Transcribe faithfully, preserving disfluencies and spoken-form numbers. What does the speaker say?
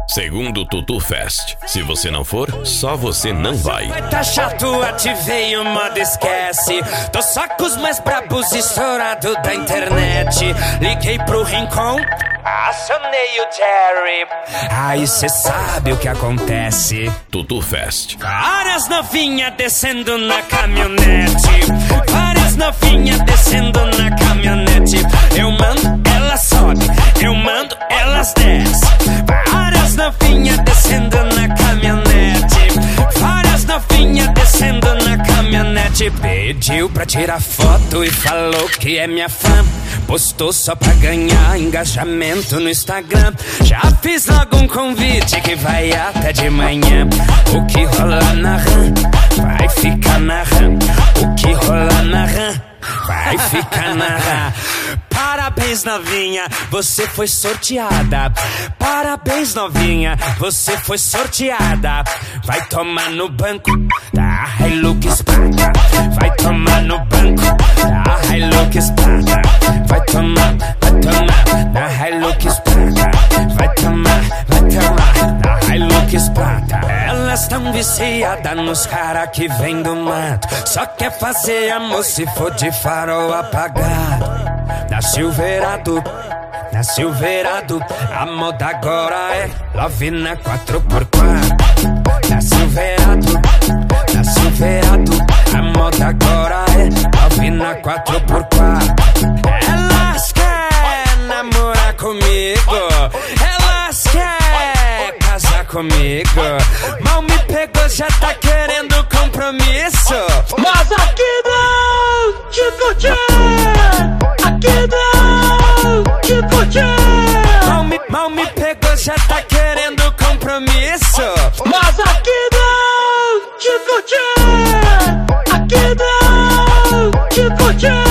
Segundo Tutu Fest. Se você não for, só você não vai. Vai tá chato, ativei o modo esquece. Tô só com os mais brabos estourado da internet. Liguei pro Rincon, acionei o Jerry. Aí cê sabe o que acontece. Tutu Fest. Várias novinhas descendo na caminhonete. Várias novinhas descendo na caminhonete. Eu mando, ela sobe. Eu mando, elas descem. Várias novinhas descendo na caminhonete. Várias novinhas descendo na caminhonete. Pediu pra tirar foto e falou que é minha fã. Postou só pra ganhar engajamento no Instagram. Já fiz logo um convite que vai até de manhã. O que rola na RAM vai ficar na RAM. O que rola na RAM vai ficar na RAM. Parabéns, novinha, você foi sorteada. Parabéns, novinha, você foi sorteada. Vai tomar no banco da Hilux Prata. Vai tomar no banco da Hilux Prata. Vai tomar, vai tomar da Hilux Prata. Vai tomar, vai tomar da Hilux Prata. Elas tão viciadas nos cara que vem do mato. Só quer fazer amor se for de farol apagado. Na Silverado, na Silverado, a moda agora é Love na quatro por quatro. Na Silverado, na Silverado, a moda agora é Love na quatro por quatro. Elas querem namorar comigo, elas querem casar comigo. Mal me pegou, já tá querendo compromisso. Mas aqui não te curti. Aqui não te curti. Mal me, mal me pegou, já tá querendo compromisso. Mas aqui não te curti. Aqui não te curti.